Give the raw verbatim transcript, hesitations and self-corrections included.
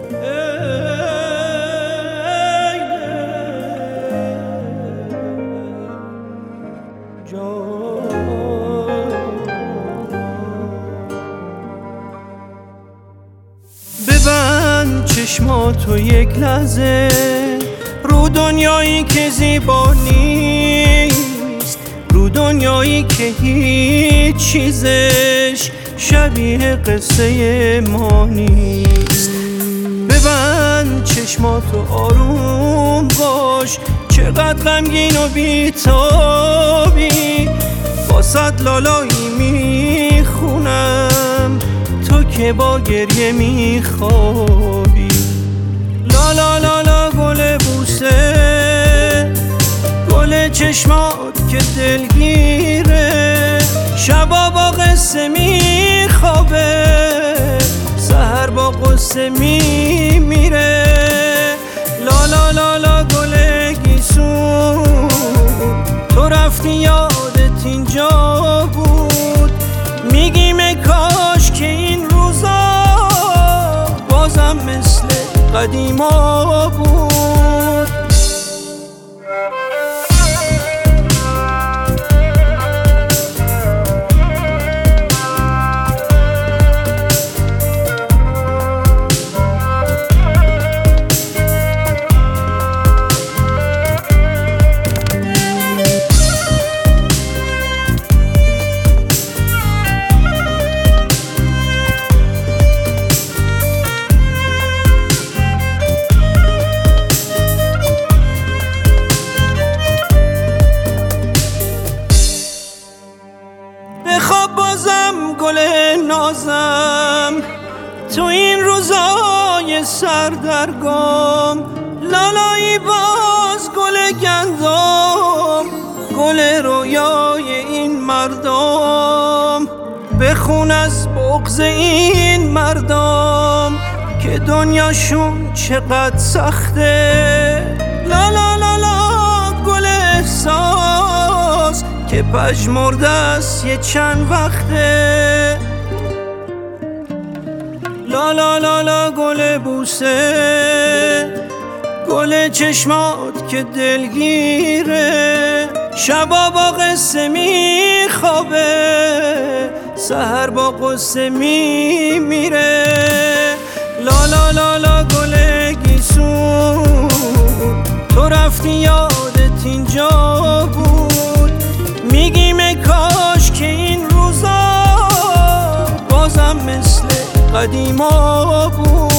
ببند چشماتو یک لحظه رو دنیایی که زیبا نیست، رو دنیایی که هیچ چیزش شبیه قصه ما نیست. ببند چشماتو آروم باش، چقدر غمگین و بی‌تابی، واسد لالایی میخونم تو که با گریه میخوابی. لا لا لا لا گل بوسه، گل چشمات که دلگیره، شبا با قصه میخوابه، سحر با قصه میمیره. لا لا لا لا گل گیسون، تو رفتی یادت اینجا بود، میگیم کاش که این روزا بازم مثل قدیما بود. بخواب بازم گل نازم تو این روزای سردرگم، لالایی باز گل گندم، گل رویای این مردم. بخون از بغض این مردم که دنیاشون چقدر سخته. لا لا لا لا گل احساس که پژمرده است یه چند وقته. لا لا لا لا گل بوسه، گل چشمات که دلگیره، شبا با قصه میخوابه، سحر با قصه میمیره. لا لا لا لا گل گیسون، تو رفتی یادت اینجا بود، میگیم کاش که این روزا بازم مثل قدیما بود.